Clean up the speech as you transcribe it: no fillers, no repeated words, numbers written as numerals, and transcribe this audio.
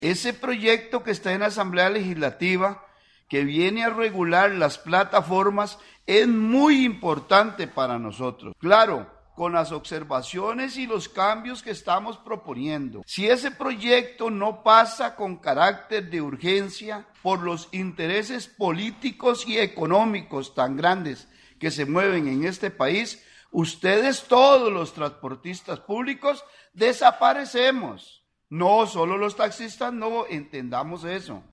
Ese proyecto que está en la Asamblea Legislativa, que viene a regular las plataformas, es muy importante para nosotros. Claro, con las observaciones y los cambios que estamos proponiendo. Si ese proyecto no pasa con carácter de urgencia por los intereses políticos y económicos tan grandes que se mueven en este país, ustedes todos los transportistas públicos desaparecemos. No, solo los taxistas no, entendamos eso.